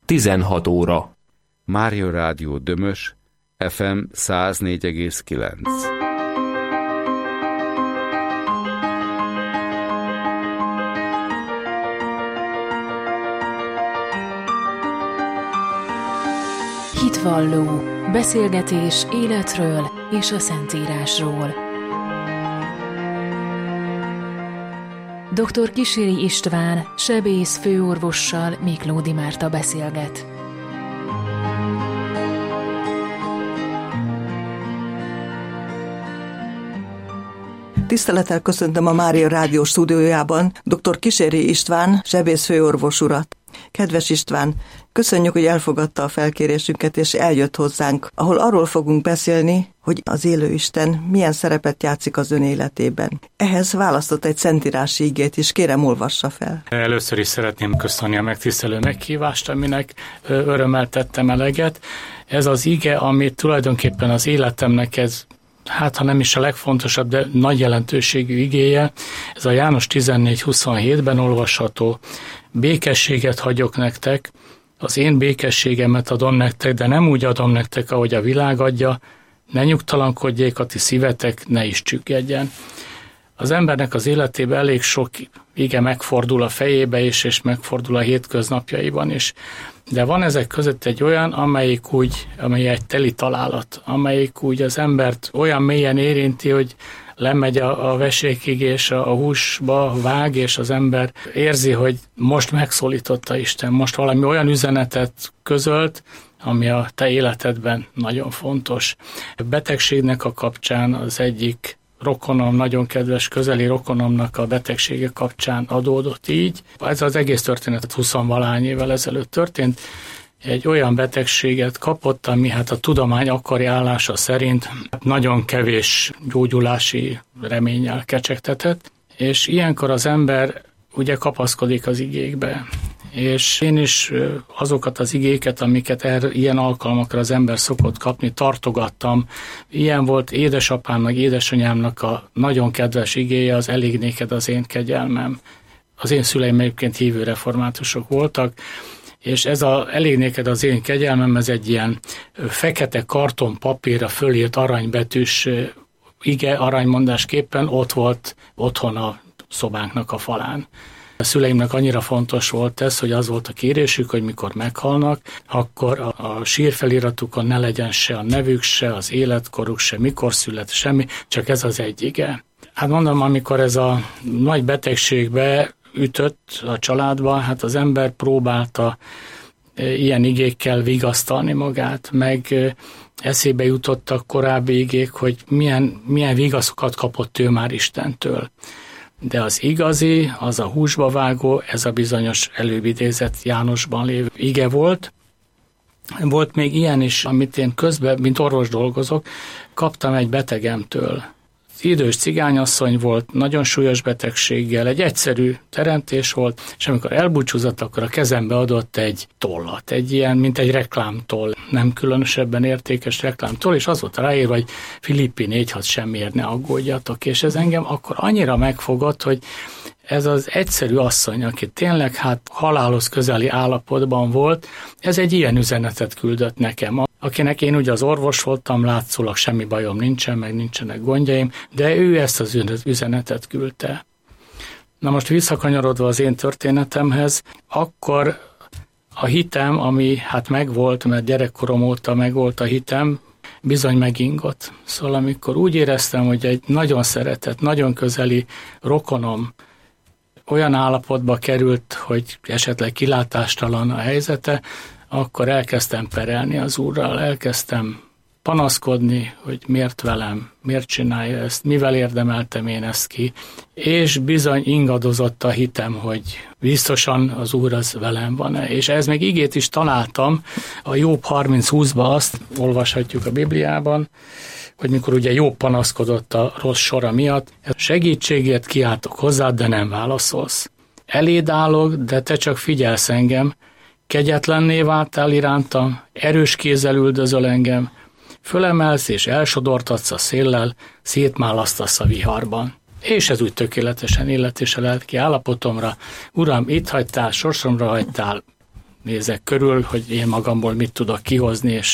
16 óra. Mária Rádió Dömös, FM 104,9. Hitvalló, beszélgetés életről és a Szentírásról. Dr. Kíséri István, sebész főorvossal Miklódi Márta beszélget. Tisztelettel köszöntöm a Mária Rádió stúdiójában dr. Kíséri István, sebész főorvos urat. Kedves István, köszönjük, hogy elfogadta a felkérésünket és eljött hozzánk, ahol arról fogunk beszélni, hogy az élő Isten milyen szerepet játszik az ön életében. Ehhez választott egy szentírási igét is, kérem olvassa fel. Először is szeretném köszönni a megtisztelő meghívást, aminek örömmel tettem eleget. Ez az ige, ami tulajdonképpen az életemnek ha nem is a legfontosabb, de nagy jelentőségű igéje, ez a János 14:27-ben olvasható. Békességet hagyok nektek, az én békességemet adom nektek, de nem úgy adom nektek, ahogy a világ adja, ne nyugtalankodjék a ti szívetek, ne is csüggedjen. Az embernek az életében elég sok ige megfordul a fejébe is, és megfordul a hétköznapjaiban is. De van ezek között egy olyan, amely egy teli találat, amelyik úgy az embert olyan mélyen érinti, hogy lemegy a vesékig, és a húsba vág, és az ember érzi, hogy most megszólította Isten, most valami olyan üzenetet közölt, ami a te életedben nagyon fontos. A betegségnek a kapcsán az egyik rokonom, nagyon kedves közeli rokonomnak a betegsége kapcsán adódott így. Ez az egész történet 20-valány évvel ezelőtt történt. Egy olyan betegséget kapott, ami a tudomány akkori állása szerint nagyon kevés gyógyulási reménnyel kecsegtetett, és ilyenkor az ember ugye kapaszkodik az igékbe. És én is azokat az igéket, amiket ilyen alkalmakra az ember szokott kapni, tartogattam. Ilyen volt édesapámnak, édesanyámnak a nagyon kedves igéje, az elég néked az én kegyelmem. Az én szüleim egyébként hívő reformátusok voltak, és ez a elég néked az én kegyelmem, ez egy ilyen fekete karton papírra fölírt aranybetűs ige, aranymondásképpen ott volt otthon a szobánknak a falán. A szüleimnek annyira fontos volt ez, hogy az volt a kérésük, hogy mikor meghalnak, akkor a sírfeliratukon ne legyen se a nevük, se az életkoruk, se mikor szület, semmi, csak ez az egy ige. Hát mondom, amikor ez a nagy betegségbe ütött a családba, az ember próbálta ilyen igékkel vigasztalni magát, meg eszébe jutottak korábbi igék, hogy milyen vigaszokat kapott ő már Istentől. De az igazi, az a húsba vágó, ez a bizonyos előbb idézett Jánosban lévő ige volt. Volt még ilyen is, amit én közben, mint orvos dolgozok, kaptam egy betegemtől. Idős cigányasszony volt, nagyon súlyos betegséggel, egy egyszerű teremtés volt, és amikor elbúcsúzott, akkor a kezembe adott egy tollat, egy ilyen, mint egy reklámtoll, nem különösebben értékes reklámtoll, és az volt ráírva, hogy Filippi 4:6 semmiért ne aggódjatok, és ez engem akkor annyira megfogott, hogy ez az egyszerű asszony, aki tényleg halálhoz közeli állapotban volt, ez egy ilyen üzenetet küldött nekem, akinek én ugye az orvos voltam, látszólag semmi bajom nincsen, meg nincsenek gondjaim, de ő ezt az üzenetet küldte. Na most visszakanyarodva az én történetemhez, akkor a hitem, ami megvolt, mert gyerekkorom óta megvolt a hitem, bizony megingott. Szóval amikor úgy éreztem, hogy egy nagyon szeretett, nagyon közeli rokonom olyan állapotba került, hogy esetleg kilátástalan a helyzete, akkor elkezdtem perelni az Úrral, elkezdtem panaszkodni, hogy miért velem, miért csinálja ezt, mivel érdemeltem én ezt ki, és bizony ingadozott a hitem, hogy biztosan az Úr az velem van-e. És ez még igét is találtam, a Jobb 30:20-ba azt olvashatjuk a Bibliában, hogy mikor ugye Jobb panaszkodott a rossz sora miatt, segítségért kiáltok hozzád, de nem válaszolsz. Eléd állok, de te csak figyelsz engem, kegyetlenné váltál irántam, erős kézzel üldözöl engem, fölemelsz és elsodortatsz a széllel, szétmálasztasz a viharban. És ez úgy tökéletesen illet is a lelki állapotomra. Uram, itt hagytál, sorsomra hagytál, nézek körül, hogy én magamból mit tudok kihozni, és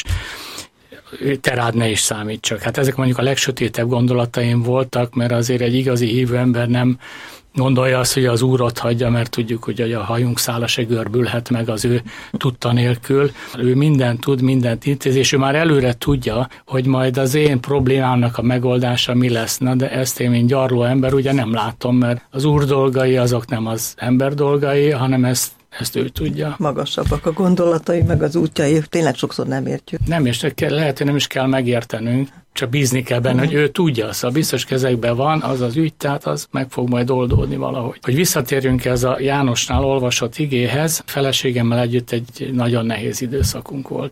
te rád ne is számítsak. Hát ezek mondjuk a legsötétebb gondolataim voltak, mert azért egy igazi hívő ember nem gondolja azt, hogy az Úr ott hagyja, mert tudjuk, hogy a hajunk szála se görbülhet meg az ő tudta nélkül. Ő mindent tud, mindent intéz, és ő már előre tudja, hogy majd az én problémámnak a megoldása mi lesz. Na, de ezt én, mint gyarló ember, ugye nem látom, mert az Úr dolgai azok nem az ember dolgai, hanem ezt ő tudja. Magasabbak a gondolatai, meg az útjai, tényleg sokszor nem értjük. Nem, és lehet, hogy nem is kell megértenünk, csak bízni kell benne, hogy ő tudja, szóval biztos kezekben van az az ügy, tehát az meg fog majd oldódni valahogy. Hogy visszatérjünk ez a Jánosnál olvasott igéhez, feleségemmel együtt egy nagyon nehéz időszakunk volt.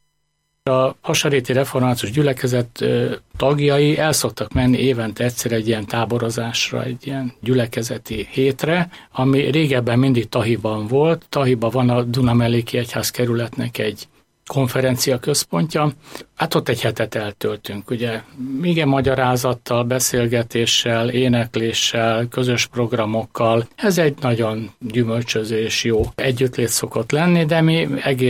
A Hasaréti Református Gyülekezet tagjai el szoktak menni évente egyszer egy ilyen táborozásra, egy ilyen gyülekezeti hétre, ami régebben mindig Tahiban volt. Tahiban van a Dunamelléki Egyházkerületnek egy konferencia központja. Hát ott egy hetet eltöltünk, ugye igen magyarázattal, beszélgetéssel, énekléssel, közös programokkal. Ez egy nagyon gyümölcsöző és jó együttlét szokott lenni, de mi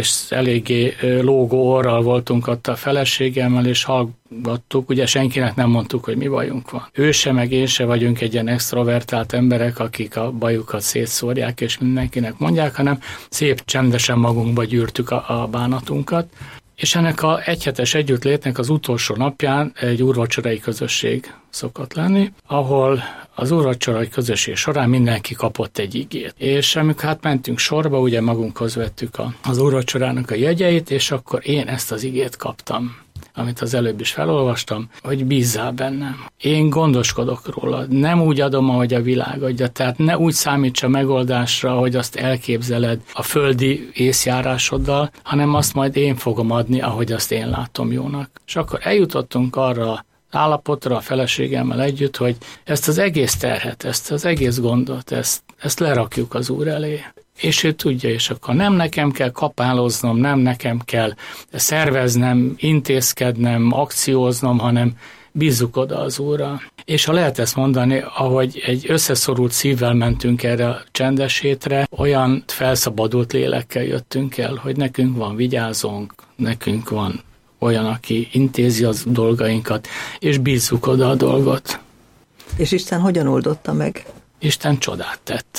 eléggé lógó orral voltunk ott a feleségemmel, és hallgattuk, ugye senkinek nem mondtuk, hogy mi bajunk van. Ő se, meg én se vagyunk egy ilyen extrovertált emberek, akik a bajukat szétszórják, és mindenkinek mondják, hanem szép csendesen magunkba gyűrtük a bánatunkat. És ennek a egyhetes együttlétnek az utolsó napján egy úrvacsorai közösség szokott lenni, ahol az úrvacsorai közösség során mindenki kapott egy igét. És amikor hát mentünk sorba, ugye magunkhoz vettük az úrvacsorának a jegyeit, és akkor én ezt az igét kaptam, amit az előbb is felolvastam, hogy bízzál bennem. Én gondoskodok róla, nem úgy adom, ahogy a világ adja, tehát ne úgy számíts a megoldásra, hogy azt elképzeled a földi észjárásoddal, hanem azt majd én fogom adni, ahogy azt én látom jónak. És akkor eljutottunk arra állapotra a feleségemmel együtt, hogy ezt az egész terhet, ezt az egész gondot, ezt lerakjuk az Úr elé. És ő tudja, és akkor nem nekem kell kapáloznom, nem nekem kell szerveznem, intézkednem, akcióznom, hanem bízzuk oda az Úrra. És ha lehet ezt mondani, ahogy egy összeszorult szívvel mentünk erre a csendes hétre, olyan felszabadult lélekkel jöttünk el, hogy nekünk van vigyázónk, nekünk van olyan, aki intézi az dolgainkat, és bízzuk oda a dolgot. És Isten hogyan oldotta meg? Isten csodát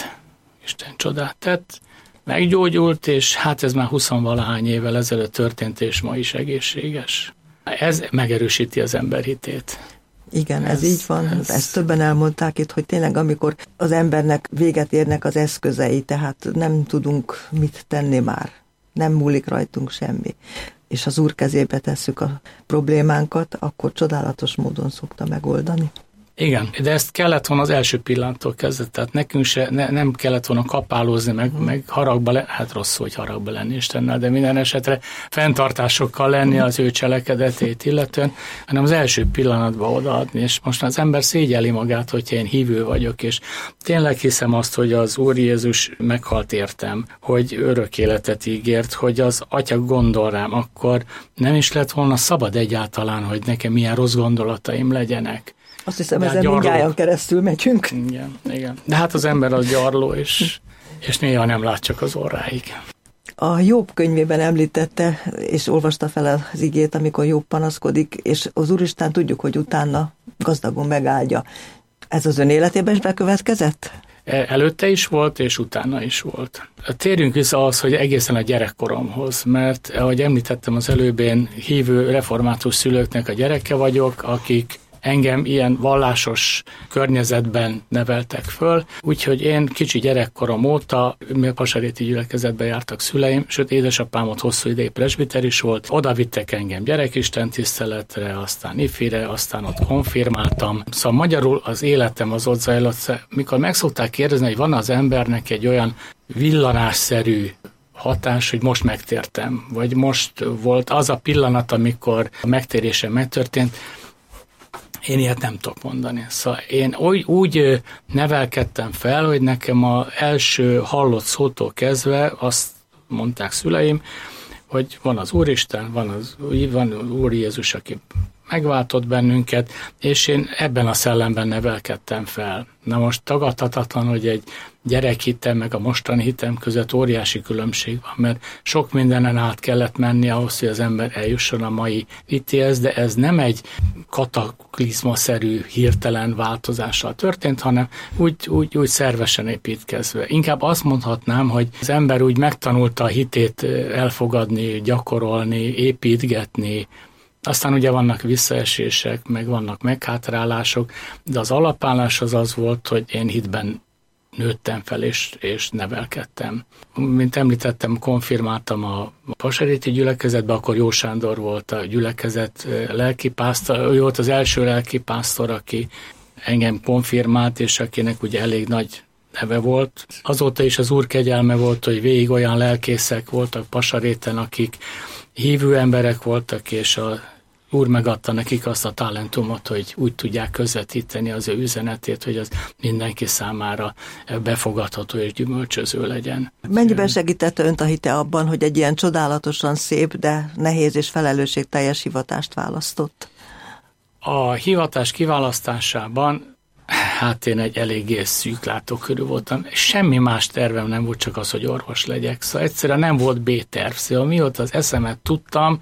tett, meggyógyult, és hát ez már 20-valahány évvel ezelőtt történt, és ma is egészséges. Ez megerősíti az ember hitét. Igen, ez így van. Ezt többen elmondták itt, hogy tényleg amikor az embernek véget érnek az eszközei, tehát nem tudunk mit tenni már. Nem múlik rajtunk semmi. És az Úr kezébe tesszük a problémánkat, akkor csodálatos módon szokta megoldani. Igen, de ezt kellett volna az első pillanattól kezdve, tehát nekünk se, nem kellett volna kapálózni, meg haragba hát rossz, hogy haragba lenni Istennel, de minden esetre fenntartásokkal lenni az ő cselekedetét illetően, hanem az első pillanatban odaadni, és most az ember szégyeli magát, hogyha én hívő vagyok, és tényleg hiszem azt, hogy az Úr Jézus meghalt értem, hogy örök életet ígért, hogy az Atya gondol rám, akkor nem is lett volna szabad egyáltalán, hogy nekem milyen rossz gondolataim legyenek. Azt hiszem, ezen mindjárt keresztül megyünk. Igen. De hát az ember az gyarló, és néha nem lát csak az orráig. A Jobb könyvében említette, és olvasta fel az igét, amikor Jobb panaszkodik, és az Úristen tudjuk, hogy utána gazdagon megáldja. Ez az ön életében is bekövetkezett? Előtte is volt, és utána is volt. Térjünk vissza ahhoz, hogy egészen a gyerekkoromhoz, mert ahogy említettem az előbb, én hívő református szülőknek a gyereke vagyok, akik engem ilyen vallásos környezetben neveltek föl, úgyhogy én kicsi gyerekkorom óta, mi a Hasaréti Gyülekezetbe jártak szüleim, sőt édesapám ott hosszú ideig presbiteris volt, oda vittek engem gyerekisten tiszteletre, aztán ifire, aztán ott konfirmáltam. Szóval magyarul az életem az ott zajlott. Mikor meg szokták kérdezni, hogy van az embernek egy olyan villanásszerű hatás, hogy most megtértem, vagy most volt az a pillanat, amikor a megtérésem megtörtént, én ilyet nem tudok mondani. Szóval én úgy nevelkedtem fel, hogy nekem az első hallott szótól kezdve azt mondták szüleim, hogy van az Úristen, van Úr Jézus, aki megváltott bennünket, és én ebben a szellemben nevelkedtem fel. Na most tagadhatatlan, hogy egy gyerekhitem meg a mostani hitem között óriási különbség van, mert sok mindenen át kellett menni ahhoz, hogy az ember eljusson a mai hitéhez, de ez nem egy kataklizmaszerű hirtelen változással történt, hanem úgy szervesen építkezve. Inkább azt mondhatnám, hogy az ember úgy megtanulta a hitét elfogadni, gyakorolni, építgetni. Aztán ugye vannak visszaesések, meg vannak meghátrálások, de az alapállás az volt, hogy én hitben nőttem fel és nevelkedtem. Mint említettem, konfirmáltam a Pasaréti gyülekezetbe, akkor Jó Sándor volt a gyülekezet lelkipásztor, ő volt az első lelkipásztor, aki engem konfirmált, és akinek ugye elég nagy neve volt. Azóta is az Úr kegyelme volt, hogy végig olyan lelkészek voltak Pasaréten, akik hívő emberek voltak, és a Úr megadta nekik azt a talentumot, hogy úgy tudják közvetíteni az ő üzenetét, hogy az mindenki számára befogadható és gyümölcsöző legyen. Mennyiben segítette önt a hite abban, hogy egy ilyen csodálatosan szép, de nehéz és felelősségteljes hivatást választott? A hivatás kiválasztásában hát én egy eléggé szűk látókörű voltam. Semmi más tervem nem volt, csak az, hogy orvos legyek. Szóval egyszerűen nem volt B-terv. Szóval mióta az eszemet tudtam,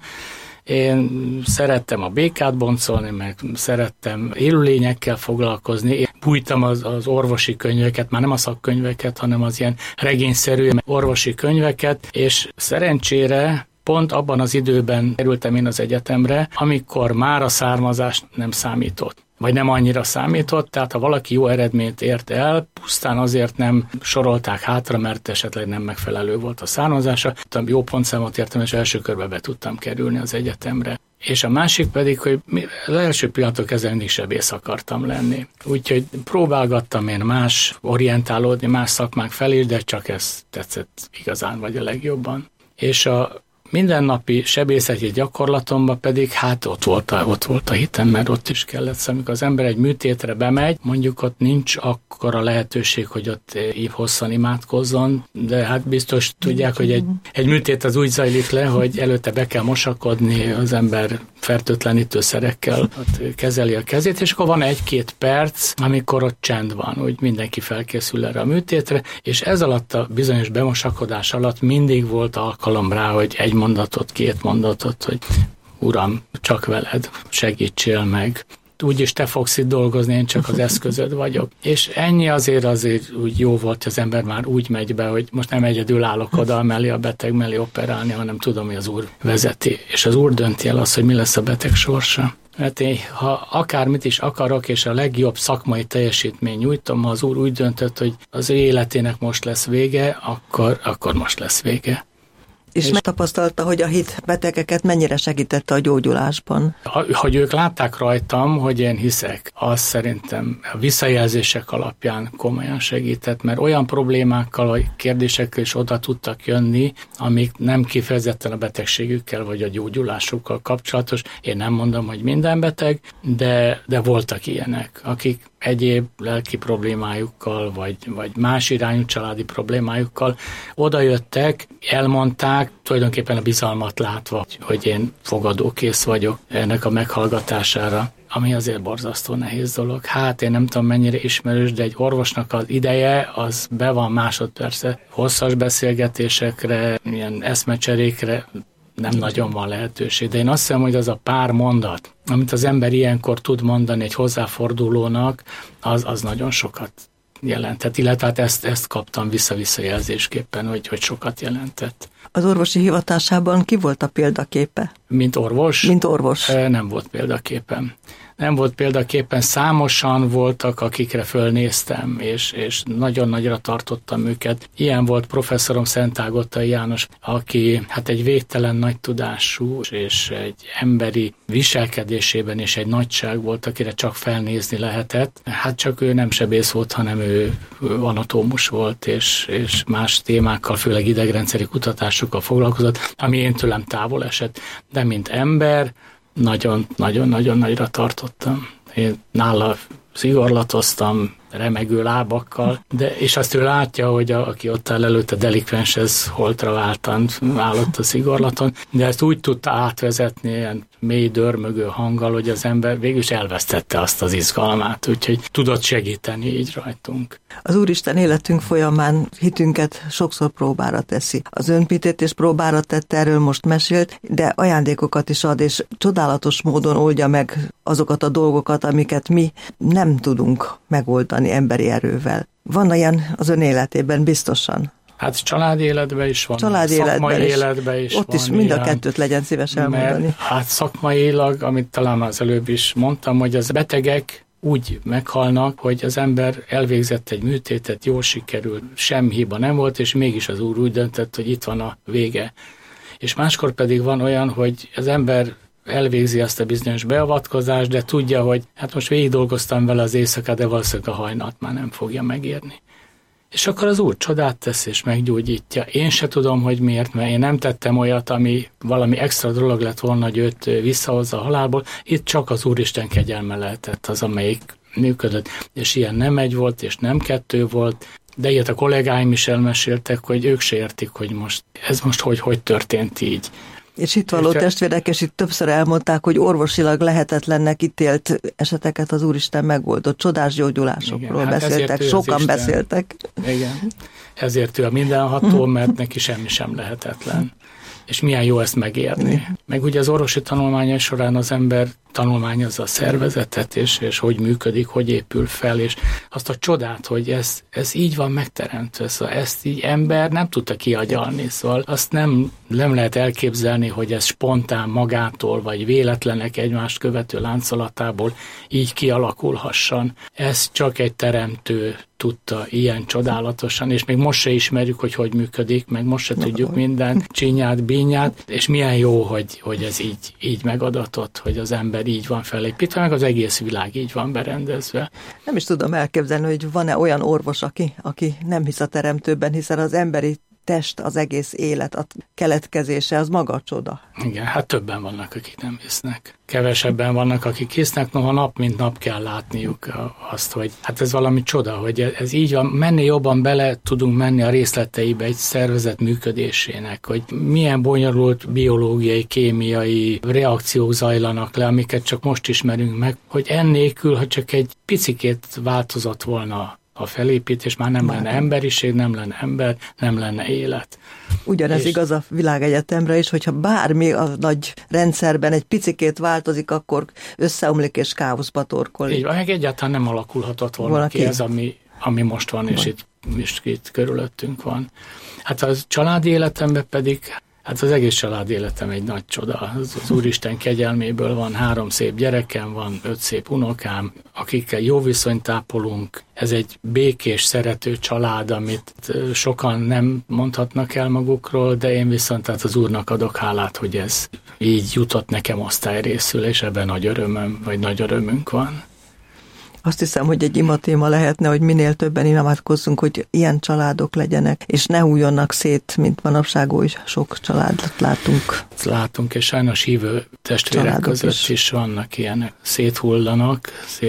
én szerettem a békát boncolni, meg szerettem élőlényekkel foglalkozni. Én bújtam az orvosi könyveket, már nem a szakkönyveket, hanem az ilyen regényszerű orvosi könyveket, és szerencsére pont abban az időben kerültem én az egyetemre, amikor már a származás nem számított, vagy nem annyira számított, tehát ha valaki jó eredményt ért el, pusztán azért nem sorolták hátra, mert esetleg nem megfelelő volt a származása. Jó pontszámot értem, és első körbe be tudtam kerülni az egyetemre. És a másik pedig, hogy az első pillanatok kezdve mindig sebész akartam lenni. Úgyhogy próbálgattam én orientálódni más szakmák felé, de csak ez tetszett igazán vagy a legjobban. És a mindennapi sebészeti gyakorlatomban pedig hát ott volt a hitem, mert ott is kellett, amikor az ember egy műtétre bemegy, mondjuk ott nincs akkora lehetőség, hogy ott hosszan imádkozzon, de hát biztos tudják, hogy egy műtét az úgy zajlik le, hogy előtte be kell mosakodni, az ember fertőtlenítőszerekkel ott kezeli a kezét, és akkor van 1-2 perc, amikor ott csend van, hogy mindenki felkészül erre a műtétre, és ez alatt a bizonyos bemosakodás alatt mindig volt alkalom rá, hogy 1 mondatot, 2 mondatot, hogy Uram, csak veled, segítsél meg. Úgyis te fogsz itt dolgozni, én csak az eszközöd vagyok. És ennyi azért úgy jó volt, hogy az ember már úgy megy be, hogy most nem egyedül állok oda mellé a beteg mellé operálni, hanem tudom, hogy az Úr vezeti. És az Úr dönti el azt, hogy mi lesz a beteg sorsa. Mert én, ha akármit is akarok, és a legjobb szakmai teljesítmény nyújtom, ha az Úr úgy döntött, hogy az ő életének most lesz vége, akkor most lesz vége. És megtapasztalta, hogy a hit betegeket mennyire segítette a gyógyulásban? Hogy ők látták rajtam, hogy én hiszek, az szerintem a visszajelzések alapján komolyan segített, mert olyan problémákkal vagy kérdésekkel is oda tudtak jönni, amik nem kifejezetten a betegségükkel vagy a gyógyulásukkal kapcsolatos. Én nem mondom, hogy minden beteg, de voltak ilyenek, akik egyéb lelki problémájukkal, vagy más irányú családi problémájukkal odajöttek, elmondták, tulajdonképpen a bizalmat látva, hogy én fogadókész vagyok ennek a meghallgatására, ami azért borzasztó nehéz dolog. Hát én nem tudom mennyire ismerős, de egy orvosnak az ideje, az be van másodperce. Hosszas beszélgetésekre, ilyen eszmecserékre nem nagyon van lehetőség. De én azt hiszem, hogy az a pár mondat, amit az ember ilyenkor tud mondani egy hozzáfordulónak, az nagyon sokat jelentett. Illetve hát ezt kaptam visszajelzésképpen, hogy sokat jelentett. Az orvosi hivatásában ki volt a példaképe? Mint orvos? Mint orvos. Nem volt példaképem. Nem volt példaképpen, számosan voltak, akikre fölnéztem, és nagyon nagyra tartottam őket. Ilyen volt professzorom Szentágottai János, aki hát egy végtelen nagy tudású, és egy emberi viselkedésében is egy nagyság volt, akire csak felnézni lehetett. Hát csak ő nem sebész volt, hanem ő anatómus volt, és más témákkal, főleg idegrendszeri kutatásokkal foglalkozott, ami én tőlem távol esett. De mint ember, nagyon nagyra tartottam. Én nála szigorlatoztam, remegő lábakkal, és azt ő látja, hogy aki ott áll előtte delikvens, ez holtra váltan állott a szigorlaton, de ezt úgy tudta átvezetni ilyen mély dörmögő hanggal, hogy az ember végülis elvesztette azt az izgalmát, úgyhogy tudott segíteni így rajtunk. Az Úristen életünk folyamán hitünket sokszor próbára teszi. Az önpítétés próbára tette, erről most mesélt, de ajándékokat is ad, és csodálatos módon oldja meg azokat a dolgokat, amiket mi nem tudunk megoldani emberi erővel. Van ilyen az ön életében biztosan? Hát családi életben is van, szakmai életben is ott van. Ott is mind a kettőt legyen szíves elmondani. Mert, hát szakmailag, amit talán az előbb is mondtam, hogy az betegek úgy meghalnak, hogy az ember elvégzett egy műtétet, jól sikerült, semmi hiba nem volt, és mégis az Úr úgy döntött, hogy itt van a vége. És máskor pedig van olyan, hogy az ember elvégzi azt a bizonyos beavatkozást, de tudja, hogy hát most végig dolgoztam vele az éjszakát, de valószínűleg a hajnalt már nem fogja megérni. És akkor az Úr csodát tesz és meggyógyítja. Én se tudom, hogy miért, mert én nem tettem olyat, ami valami extra dolog lett volna, hogy őt visszahozza a halálból. Itt csak az Úristen kegyelme lehetett az, amelyik működött. És ilyen nem egy volt, és nem kettő volt. De ilyet a kollégáim is elmeséltek, hogy ők se értik, hogy ez most hogy történt így. És itt való testvérek, és itt többször elmondták, hogy orvosilag lehetetlennek ítélt eseteket az Úristen megoldott. Csodás gyógyulásokról beszéltek, sokan beszéltek. Igen, ezért ő a mindenható, mert neki semmi sem lehetetlen. És milyen jó ezt megérni. Meg ugye az orvosi tanulmányai során az ember tanulmányozza a szervezetet, és hogy működik, hogy épül fel, és azt a csodát, hogy ez így van megteremtve, szóval ezt így ember nem tudta kiagyalni, szóval azt nem lehet elképzelni, hogy ez spontán magától, vagy véletlenek egymást követő láncolatából így kialakulhasson. Ez csak egy teremtő tudta ilyen csodálatosan, és még most se ismerjük, hogy működik, meg most se tudjuk minden csinyát, bínyát, és milyen jó, hogy ez így megadatott, hogy az ember így van felépítve, meg az egész világ így van berendezve. Nem is tudom elképzelni, hogy van-e olyan orvos, aki nem hisz a teremtőben, hiszen az emberi test, az egész élet, a keletkezése, az maga a csoda. Igen, hát többen vannak, akik nem hisznek. Kevesebben vannak, akik hisznek, noha nap mint nap kell látniuk azt, hogy hát ez valami csoda, hogy ez így van, jobban bele tudunk menni a részleteibe egy szervezet működésének, hogy milyen bonyolult biológiai, kémiai reakciók zajlanak le, amiket csak most ismerünk meg, hogy ennélkül, ha csak egy picikét változott volna a felépítés, már nem lenne emberiség, nem lenne ember, nem lenne élet. Ugyanez igaz a világegyetemre is, hogyha bármi a nagy rendszerben egy picikét változik, akkor összeomlik és káoszba torkolik. Így van, meg egyáltalán nem alakulhatott volna ki ez, ami most van, és itt körülöttünk van. Hát a családi életemben pedig, hát az egész család életem egy nagy csoda. Az Úristen kegyelméből van 3 szép gyerekem, van 5 szép unokám, akikkel jó viszonyt ápolunk. Ez egy békés, szerető család, amit sokan nem mondhatnak el magukról, de én viszont tehát az Úrnak adok hálát, hogy ez így jutott nekem osztályrészül, és ebben nagy örömünk van. Azt hiszem, hogy egy imatéma lehetne, hogy minél többen imádkozzunk, hogy ilyen családok legyenek, és ne hújjonnak szét, mint manapság oly sok családot látunk. És sajnos hívő testvérek családok között is vannak ilyenek. Széthullanak,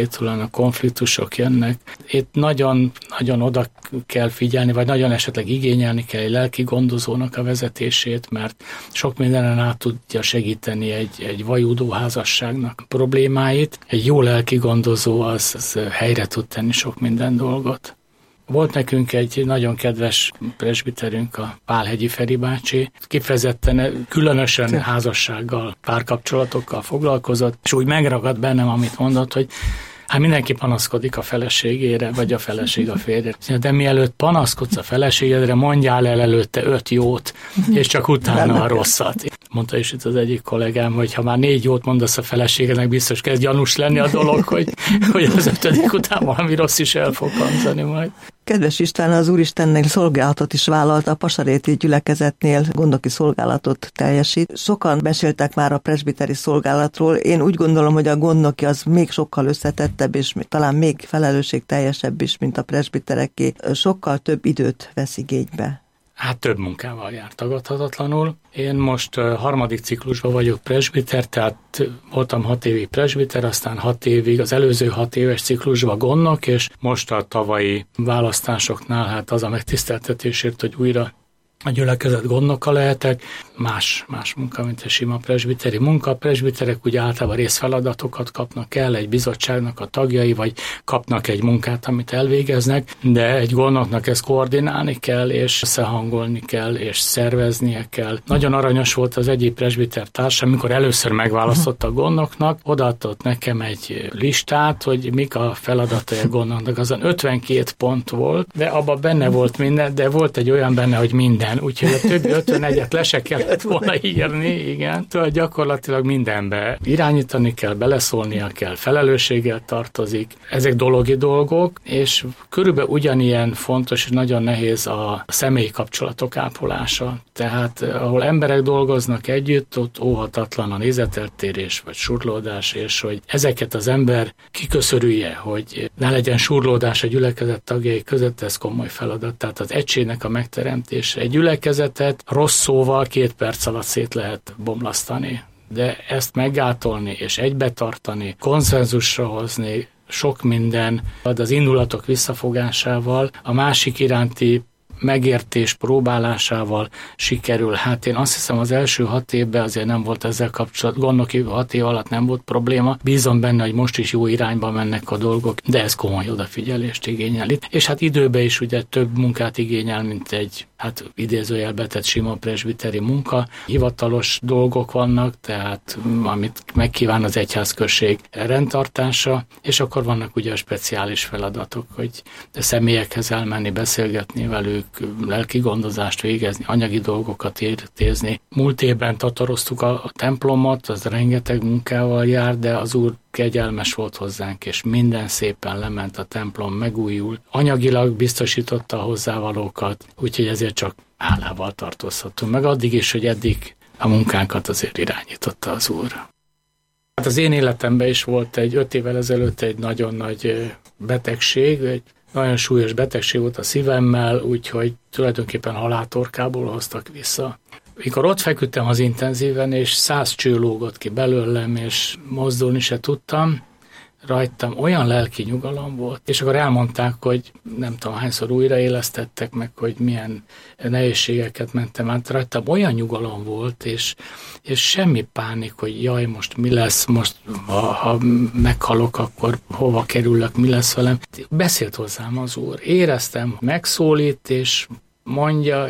konfliktusok jönnek. Itt nagyon, nagyon oda kell figyelni, vagy nagyon esetleg igényelni kell egy lelki gondozónak a vezetését, mert sok mindenen át tudja segíteni egy vajúdó házasságnak problémáit. Egy jó lelki gondozó az helyre tud tenni sok minden dolgot. Volt nekünk egy nagyon kedves presbiterünk, a Pálhegyi Feri bácsi, kifejezetten, különösen házassággal, párkapcsolatokkal foglalkozott, és úgy megragadt bennem, amit mondott, hogy hát mindenki panaszkodik a feleségére, vagy a feleség a férjére. De mielőtt panaszkodsz a feleségedre, mondjál el előtte 5 jót, és csak utána a rosszat. Mondta is itt az egyik kollégám, hogy ha már 4 jót mondasz a feleségednek, biztos kezd gyanús lenni a dolog, hogy az 5. után valami rossz is el fog hangzani majd. Kedves István, az Úristennél szolgálatot is vállalt, a Pasaréti gyülekezetnél gondnoki szolgálatot teljesít. Sokan meséltek már a presbiteri szolgálatról. Én úgy gondolom, hogy a gondnoki az még sokkal összetettebb, és talán még felelősségteljesebb is, mint a presbitereké. Sokkal több időt vesz igénybe. Hát több munkával jár tagadhatatlanul. Én most 3. ciklusban vagyok presbiter, tehát voltam 6 évig presbiter, aztán 6 évig, az előző 6 éves ciklusban gondnok, és most a tavalyi választásoknál hát az a megtiszteltetésért, hogy újra a gyülekezet gondnoka lehetek, más munka, mint a sima presbiteri munka. A presbiterek ugye általában részfeladatokat kapnak el, egy bizottságnak a tagjai, vagy kapnak egy munkát, amit elvégeznek, de egy gondnoknak ezt koordinálni kell, és összehangolni kell, és szerveznie kell. Nagyon aranyos volt az egyik presbiter társam, amikor először megválasztotta a gondnoknak, odaadott nekem egy listát, hogy mik a feladatai a gondnoknak. Azon 52 pont volt, de abban benne volt minden, de volt egy olyan benne, hogy minden. Úgyhogy a többi 51-et le se kellett volna írni, igen. Tehát gyakorlatilag mindenbe irányítani kell, beleszólnia kell, felelősséggel tartozik. Ezek dologi dolgok, és körülbelül ugyanilyen fontos és nagyon nehéz a személyi kapcsolatok ápolása. Tehát ahol emberek dolgoznak együtt, ott óhatatlan a nézeteltérés vagy surlódás, és hogy ezeket az ember kiköszörülje, hogy ne legyen surlódás a gyülekezet tagjai között, ez komoly feladat. Tehát az egységnek a megteremtése. Egy gyülekezetet rossz szóval 2 perc alatt szét lehet bomlasztani, de ezt meggátolni és egybetartani, konszenzusra hozni, sok minden, az indulatok visszafogásával, a másik iránti megértés próbálásával sikerül. Hát én azt hiszem, az első 6 évben azért nem volt ezzel kapcsolatban, gondnoki 6 év alatt nem volt probléma. Bízom benne, hogy most is jó irányba mennek a dolgok, de ez komoly odafigyelést igényel itt. És hát időben is ugye több munkát igényel, mint egy idézőjelbe tett sima presbiteri munka. Hivatalos dolgok vannak, tehát amit megkíván az egyházközség rendtartása, és akkor vannak ugye a speciális feladatok, hogy személyekhez elmenni, beszélgetni velük, lelki gondozást végezni, anyagi dolgokat értézni. Múlt évben tataroztuk a templomot, az rengeteg munkával jár, de az Úr kegyelmes volt hozzánk, és minden szépen lement, a templom megújult, anyagilag biztosította a hozzávalókat, úgyhogy ezért csak hálával tartozhatunk. Meg addig is, hogy eddig a munkánkat azért irányította az Úr. Hát az én életemben is volt 5 évvel ezelőtt egy nagyon nagy betegség, egy nagyon súlyos betegség volt a szívemmel, úgyhogy tulajdonképpen haláltorkából hoztak vissza. Mikor ott feküdtem az intenzíven, és 100 cső lógott ki belőlem, és mozdulni se tudtam, rajtam olyan lelki nyugalom volt, és akkor elmondták, hogy nem tudom hányszor újraélesztettek meg, hogy milyen nehézségeket mentem át, rajtam olyan nyugalom volt, és semmi pánik, hogy jaj, most mi lesz, most ha meghalok, akkor hova kerülök, mi lesz velem. Beszélt hozzám az Úr, éreztem, megszólít, és mondja,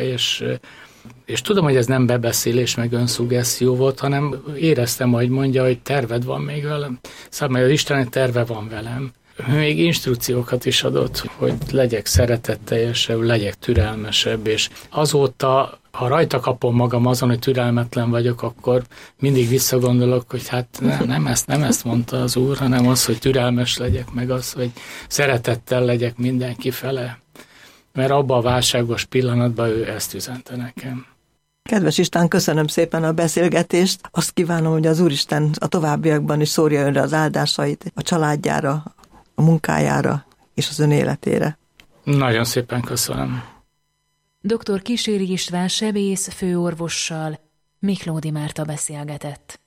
és tudom, hogy ez nem bebeszélés, meg önszugesszió volt, hanem éreztem, hogy mondja, hogy terved van még velem. Szóval az Istenek terve van velem. Még instrukciókat is adott, hogy legyek szeretetteljesebb, legyek türelmesebb, és azóta, ha rajta kapom magam azon, hogy türelmetlen vagyok, akkor mindig visszagondolok, hogy hát nem ezt mondta az Úr, hanem az, hogy türelmes legyek, meg az, hogy szeretettel legyek mindenki fele. Mert abban a válságos pillanatban ő ezt üzente nekem. Kedves István, köszönöm szépen a beszélgetést. Azt kívánom, hogy az Úristen a továbbiakban is szórja önre az áldásait, a családjára, a munkájára és az ön életére. Nagyon szépen köszönöm. Dr. Kíséri István sebész főorvossal Miklódi Márta beszélgetett.